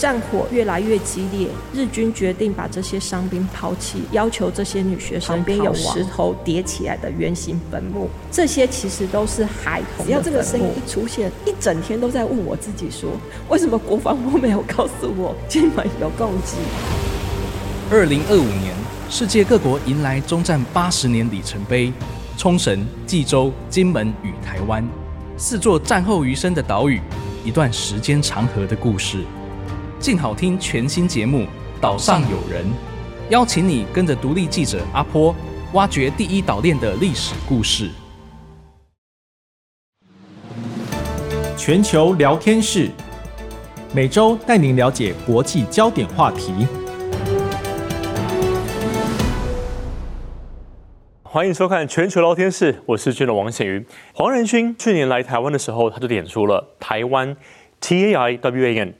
战火越来越激烈，日军决定把这些伤兵抛弃，要求这些女学生旁边有石头叠起来的圆形坟墓，这些其实都是孩童的坟墓。只要这个声音一出现，一整天都在问我自己说，为什么国防部没有告诉我金门有共机 ？2025年，世界各国迎来终战80年里程碑，冲绳、济州、金门与台湾4座战后余生的岛屿，一段时间长河的故事。静好听全新节目《岛上有人》，邀请你跟着独立记者阿波，挖掘第一岛链的历史故事。 全球聊天室，每周带您了解国际焦点话题。 欢迎收看全球聊天室，我是军人王显瑜。黄仁勋去年来台湾的时候，他就点出了台湾 TAIWAN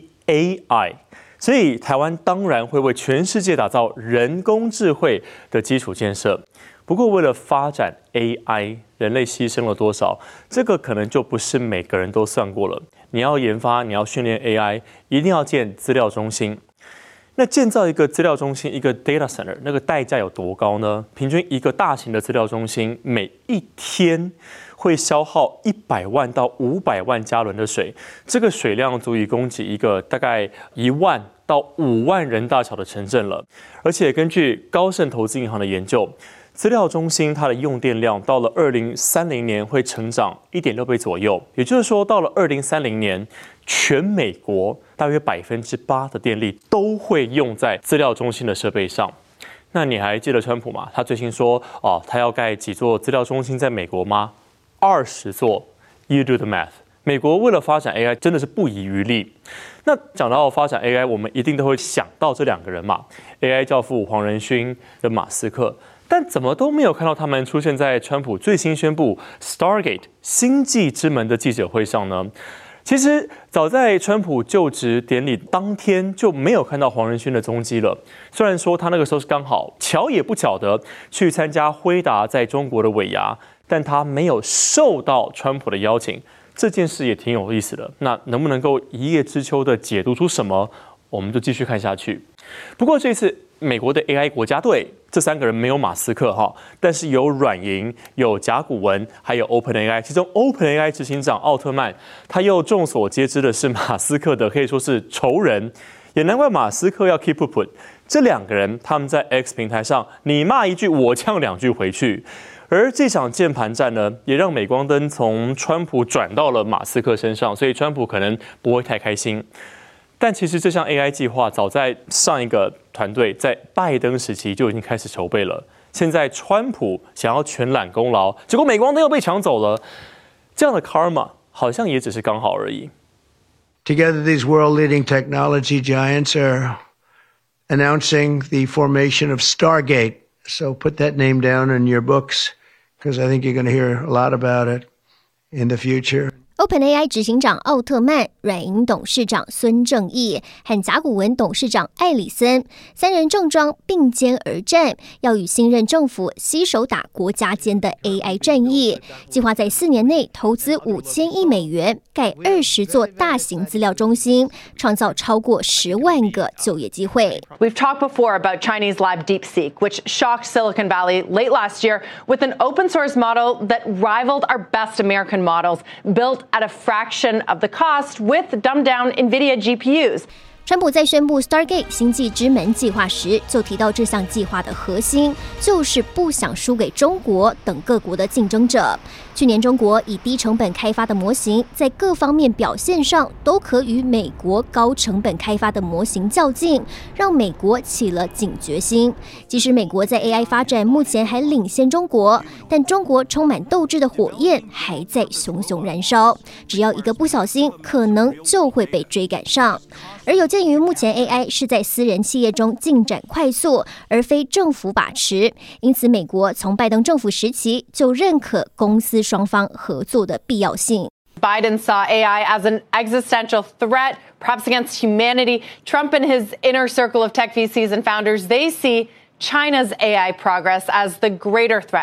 TAI， 所以台湾当然会为全世界打造人工智慧的基础建设。不过，为了发展 AI， 人类牺牲了多少？这个可能就不是每个人都算过了。你要研发，你要训练 AI， 一定要建资料中心。那建造一个资料中心，一个 data center， 那个代价有多高呢？平均一个大型的资料中心，每一天会消耗100万到500万加仑的水，这个水量足以供给一个大概1万到5万人大小的城镇了。而且根据高盛投资银行的研究，资料中心它的用电量到了2030年会成长1.6倍左右，也就是说，到了2030年，全美国大约8%的电力都会用在资料中心的设备上。那你还记得川普吗？他最新说，他要盖几座资料中心在美国吗？20座。You do the math。美国为了发展 AI 真的是不遗余力。那讲到发展 AI， 我们一定都会想到这2个人嘛 ，AI 教父黄仁勋跟马斯克。但怎么都没有看到他们出现在川普最新宣布 Stargate 星际之门的记者会上呢？其实早在川普就职典礼当天就没有看到黄仁勋的踪迹了。虽然说他那个时候是刚好巧也不巧的去参加辉达在中国的尾牙，但他没有受到川普的邀请，这件事也挺有意思的。那能不能够一叶知秋的解读出什么？我们就继续看下去。不过这次美国的 AI 国家队这3个人没有马斯克哈，但是有软银、有甲骨文，还有 OpenAI。其中 OpenAI 执行长奥特曼，他又众所皆知的是马斯克的可以说是仇人，也难怪马斯克要 keep up。这2个人他们在 X 平台上，你骂一句，我呛2句回去。而这场键盘战呢，也让镁光灯从川普转到了马斯克身上，所以川普可能不会太开心。但其实这项 AI 计划早在上一个团队在拜登时期就已经开始筹备了。现在川普想要全揽功劳，结果镁光灯又被抢走了，这样的 karma 好像也只是刚好而已。 Together, these world-leading technology giants are announcing the formation of Stargate. So put that name down in your books, because I think you're going to hear a lot about it in the future.OpenAI 执行长奥特曼、软银董事长孙正义和甲骨文董事长艾里森3人重装并肩而战，要与新任政府携手打国家间的 AI 战役。计划在4年内投资5000亿美元，盖20座大型资料中心，创造超过10万个就业机会。 We've talked before about Chinese lab DeepSeek, which shocked Silicon Valley late last year with an open source model that rivaled our best American models, built.at a fraction of the cost with dumbed-down NVIDIA GPUs. 川普在宣布 Stargate 星际之门计划时，就提到这项计划的核心就是不想输给中国等各国的竞争者。去年中国以低成本开发的模型，在各方面表现上都可与美国高成本开发的模型较劲，让美国起了警觉心。即使美国在 AI 发展目前还领先中国，但中国充满斗志的火焰还在熊熊燃烧，只要一个不小心，可能就会被追赶上。而有鉴于目前 AI 是在私人企业中进展快速，而非政府把持，因此美国从拜登政府时期就认可公司双方合作的必要性。 Biden saw AI as an existential threat, perhaps against humanity. Trump and his inner circle of tech VCs and founders, they see China's AI progress as the greater threat.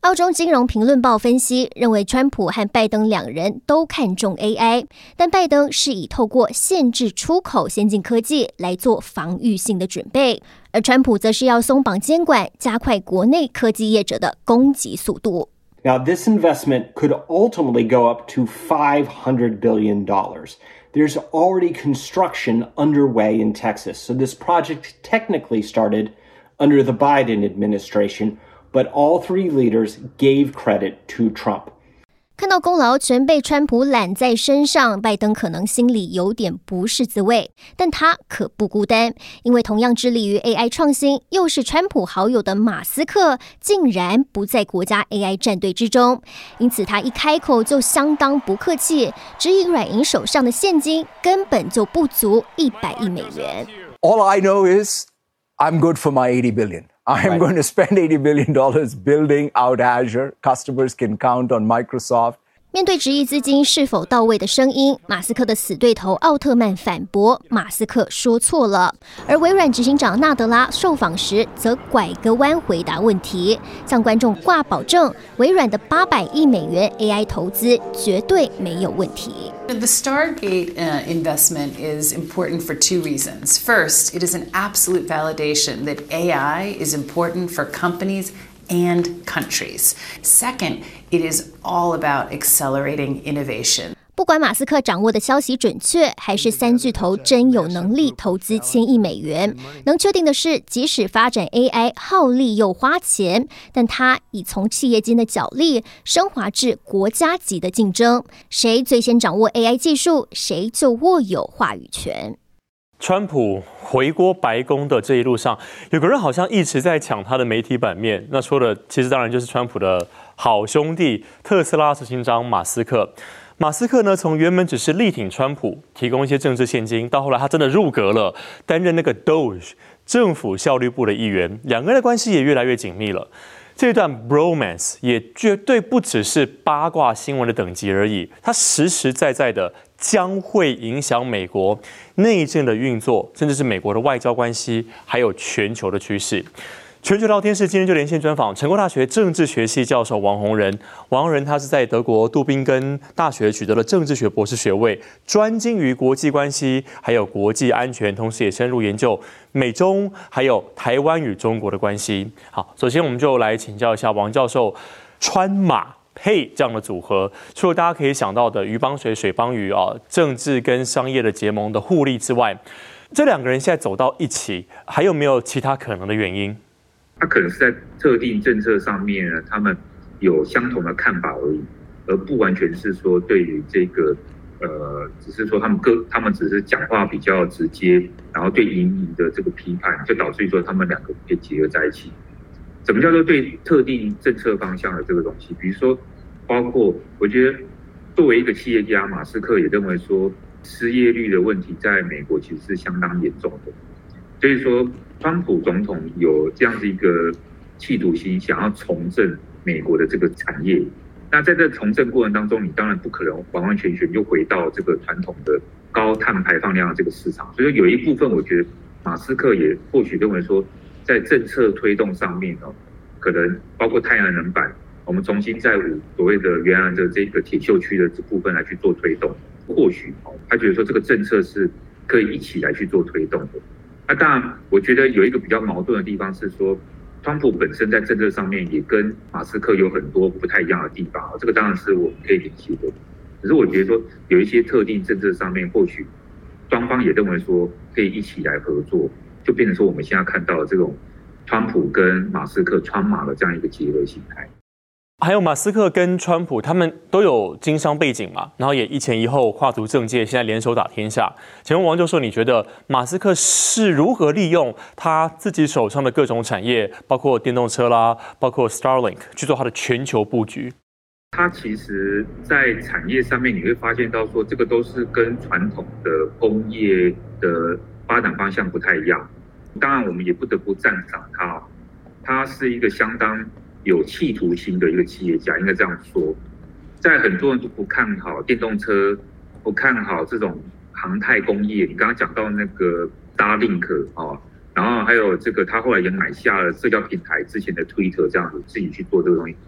澳洲金融评论报分析认为，川普和拜登两人都看重 AI， 但拜登是以透过限制出口先进科技来做防御性的准备，而川普则是要松绑监管，加快国内科技业者的攻击速度。 Now, this investment could ultimately go up to $500 billion. There's already construction underway in Texas, so this project technically started under the Biden administration.But all three leaders gave credit to Trump. 看到功劳全被川普揽在身上，拜登可能心里有点不是滋味，但他可不孤单，因为同样致力于 AI 创新，又是川普好友的马斯克，竟然不在国家 AI 战队之中，因此他一开口就相当不客气，指引软银手上的现金根本就不足100亿美元。 All I know is I'm good for my $80 billion.I'm going to spend $80 billion building out Azure. Customers can count on Microsoft. 面对质疑资金是否到位的声音，马斯克的死对头奥特曼反驳马斯克说错了，而微软执行长纳德拉受访时则拐个弯回答问题，向观众挂保证，微软的800亿美元 AI 投资绝对没有问题。 The Stargate investment is important for two reasons. First, it is an absolute validation that AI is important for companies and countries. Second, it is all about accelerating innovation. 不管马斯克掌握的消息准确，还是三巨头真有能力投资1000亿美元，能确定的是，即使发展 AI 耗力又花钱，但他已从企业间的角力升华至国家级的竞争，谁最先掌握 AI 技术，谁就握有话语权。 川普回国白宫的这一路上，有个人好像一直在抢他的媒体版面。那说的其实当然就是川普的好兄弟特斯拉执行长马斯克。马斯克呢，从原本只是力挺川普，提供一些政治现金，到后来他真的入阁了，担任那个 DOGE 政府效率部的议员，两个人的关系也越来越紧密了。这段 bromance 也绝对不只是八卦新闻的等级而已，它实实在在的将会影响美国内政的运作，甚至是美国的外交关系，还有全球的趋势。全球聊天室今天就连线专访成功大学政治学系教授王洪仁。王洪仁他是在德国杜宾根大学取得了政治学博士学位，专精于国际关系还有国际安全，同时也深入研究美中还有台湾与中国的关系。好，首先我们就来请教一下王教授，川马配这样的组合，除了大家可以想到的鱼帮水，水帮鱼啊，政治跟商业的结盟的互利之外，这两个人现在走到一起，还有没有其他可能的原因？ 他可能是在特定政策上面呢，他们有相同的看法而已，而不完全是说对于这个只是说他们只是讲话比较直接，然后对营营的这个批判，就导致于说他们两个可以结合在一起。什么叫做对特定政策方向的这个东西？比如说，包括我觉得作为一个企业家，马斯克也认为说失业率的问题在美国其实是相当严重的。所以说，川普总统有这样子一个企图心，想要重振美国的这个产业。那在这重振过程当中，你当然不可能完完全全又回到这个传统的高碳排放量的这个市场。所以有一部分，我觉得马斯克也或许认为说，在政策推动上面可能包括太阳能板，我们重新在所谓的原来的这个铁锈区的这部分来去做推动。或许他觉得说这个政策是可以一起来去做推动的。那当然，我觉得有一个比较矛盾的地方是说，川普本身在政策上面也跟马斯克有很多不太一样的地方，这个当然是我们可以理解的。可是我觉得说，有一些特定政策上面，或许双方也认为说可以一起来合作，就变成说我们现在看到的这种川普跟马斯克川马的这样一个结合形态。 还有马斯克跟川普，他们都有经商背景嘛，然后也一前一后跨足政界，现在联手打天下。请问王教授，你觉得马斯克是如何利用他自己手上的各种产业，包括电动车啦，包括 Starlink 去做他的全球布局？ 他其实在产业上面你会发现到说，这个都是跟传统的工业的发展方向不太一样。当然，我们也不得不赞赏他，他是一个相当有企图心的一个企业家，应该这样说。在很多人都不看好电动车，不看好这种航太工业，你刚刚讲到那个 Starlink 然后还有这个他后来也买下了社交平台之前的 Twitter 这样子，自己去做这个东西。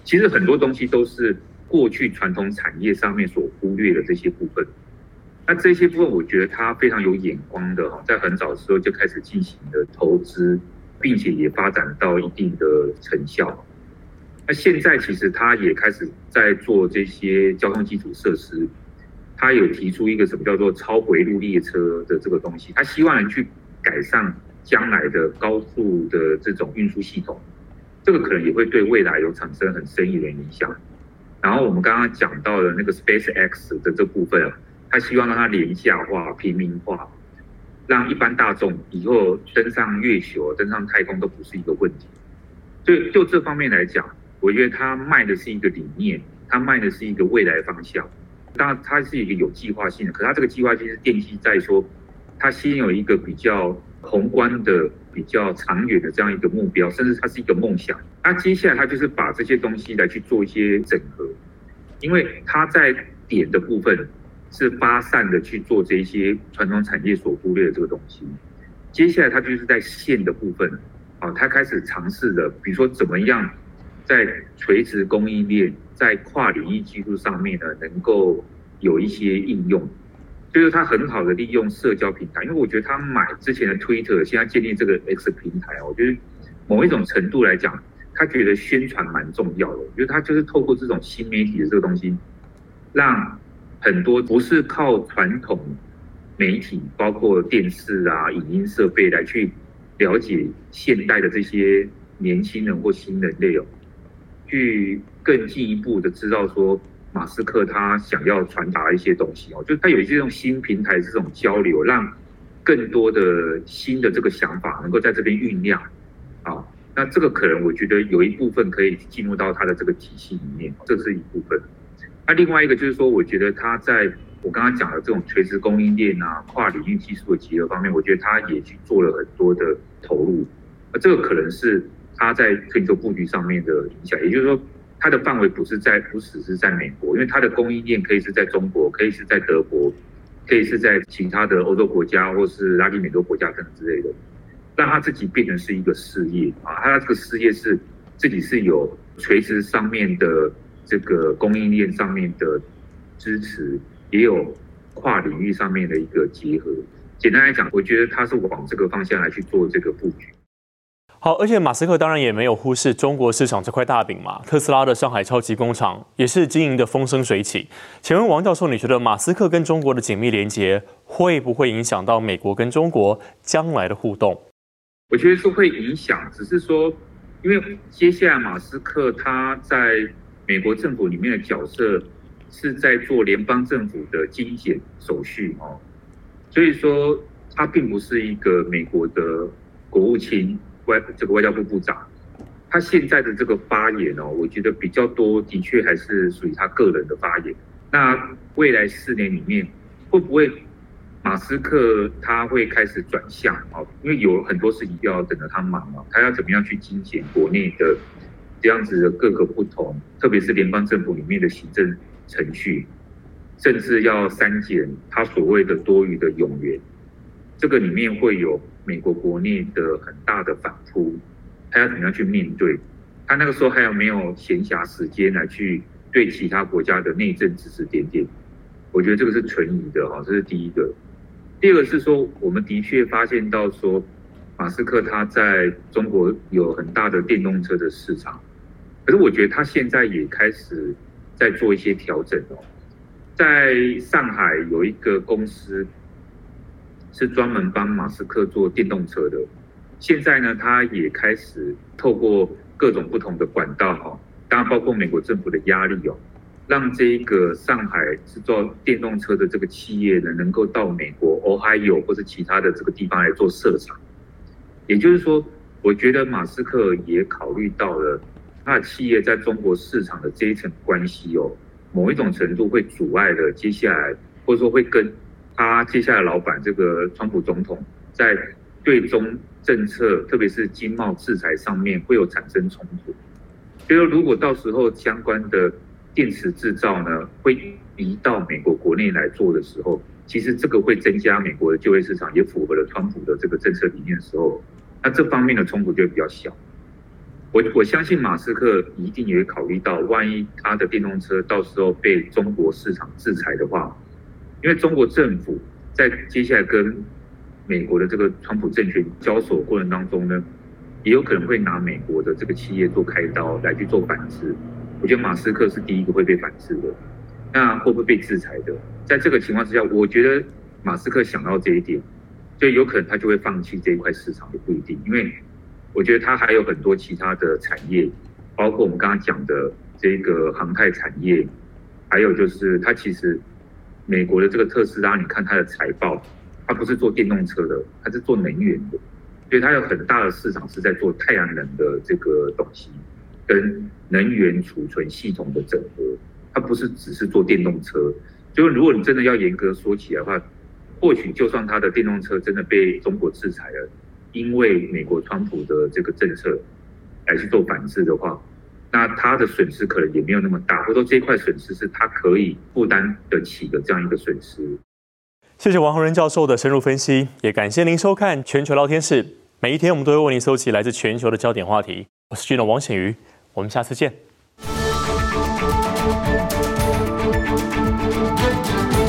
其实很多东西都是过去传统产业上面所忽略的这些部分。那这些部分我觉得他非常有眼光的，在很早的时候就开始进行了投资，并且也发展到一定的成效。那现在其实他也开始在做这些交通基础设施，他有提出一个什么叫做超回路列车的这个东西，他希望能去改善将来的高速的这种运输系统，这个可能也会对未来有产生很深远的影响。然后我们刚刚讲到的那个 SpaceX 的这部分，他希望让它廉价化、平民化，让一般大众以后登上月球、登上太空都不是一个问题。所以就这方面来讲，我觉得他卖的是一个理念，他卖的是一个未来方向。当然，它是一个有计划性的，可是它这个计划性是奠基在说，它先有一个比较宏观的、比较长远的这样一个目标，甚至它是一个梦想。那接下来它就是把这些东西来去做一些整合，因为它在点的部分是发散的去做这些传统产业所忽略的这个东西。接下来它就是在线的部分，它开始尝试的，比如说怎么样在垂直供应链、在跨领域技术上面呢，能够有一些应用。就是他很好的利用社交平台，因为我觉得他买之前的 Twitter， 现在建立这个 X 平台，我觉得某一种程度来讲，他觉得宣传蛮重要的。我觉得他就是透过这种新媒体的这个东西，让很多不是靠传统媒体，包括电视啊、影音设备来去了解现代的这些年轻人或新人类去更进一步的知道说马斯克他想要传达一些东西就是他有这种新平台这种交流，让更多的新的这个想法能够在这边酝酿那这个可能我觉得有一部分可以进入到他的这个体系里面，这是一部分。那另外一个就是说，我觉得他在我刚刚讲的这种垂直供应链啊、跨领域技术的结合方面，我觉得他也去做了很多的投入，这个可能是他在全球布局上面的影响。也就是说，它的范围不只是在美国，因为它的供应链可以是在中国，可以是在德国，可以是在其他的欧洲国家或是拉丁美洲国家等等之类的，让他自己变成是一个事业他这个事业是自己是有垂直上面的这个供应链上面的支持，也有跨领域上面的一个结合。简单来讲，我觉得他是往这个方向来去做这个布局。 好，而且马斯克当然也没有忽视中国市场这块大饼嘛。特斯拉的上海超级工厂也是经营的风生水起。请问王教授，你觉得马斯克跟中国的紧密连结会不会影响到美国跟中国将来的互动？ 我觉得是会影响，只是说，因为接下来马斯克他在美国政府里面的角色是在做联邦政府的精简手续所以说他并不是一个美国的国务卿。这个外交部部长，他现在的这个发言我觉得比较多，的确还是属于他个人的发言。那未来4年里面，会不会马斯克他会开始转向因为有很多事情要等着他忙他要怎么样去精简国内的这样子的各个不同，特别是联邦政府里面的行政程序，甚至要删减他所谓的多余的冗员。这个里面会有美国国内的很大的反扑，他要怎么样去面对？他那个时候还有没有闲暇时间来去对其他国家的内政指指点点？我觉得这个是存疑的这是第一个。第二个是说，我们的确发现到说，马斯克他在中国有很大的电动车的市场，可是我觉得他现在也开始在做一些调整在上海有一个公司是专门帮马斯克做电动车的，现在呢，他也开始透过各种不同的管道当然包括美国政府的压力让这个上海制造电动车的这个企业呢，能够到美国 Ohio 或是其他的这个地方来做设厂。也就是说，我觉得马斯克也考虑到了他的企业在中国市场的这一层关系某一种程度会阻碍了接下来，或者说会跟他接下来老板这个川普总统在对中政策，特别是经贸制裁上面会有产生冲突。所以如果到时候相关的电池制造呢会移到美国国内来做的时候，其实这个会增加美国的就业市场，也符合了川普的这个政策理念的时候，那这方面的冲突就会比较小。 我相信马斯克一定也会考虑到，万一他的电动车到时候被中国市场制裁的话，因为中国政府在接下来跟美国的这个川普政权交手过程当中呢，也有可能会拿美国的这个企业做开刀来去做反制。我觉得马斯克是第一个会被反制的，那会不会被制裁的？在这个情况之下，我觉得马斯克想到这一点，所以有可能他就会放弃这一块市场，也不一定，因为我觉得他还有很多其他的产业，包括我们刚刚讲的这个航太产业，还有就是他其实美国的这个特斯拉，你看它的财报，它不是做电动车的，它是做能源的，所以它有很大的市场是在做太阳能的这个东西，跟能源储存系统的整合，它不是只是做电动车。就是如果你真的要严格说起来的话，或许就算它的电动车真的被中国制裁了，因为美国川普的这个政策来去做反制的话，那它的损失可能也没有那么大，或者说这一块损失是它可以负担得起的这样一个损失。 谢谢王宏仁教授的深入分析，也感谢您收看全球聊天室。每一天我们都会为您搜集来自全球的焦点话题。我是Gino王显瑜，我们下次见。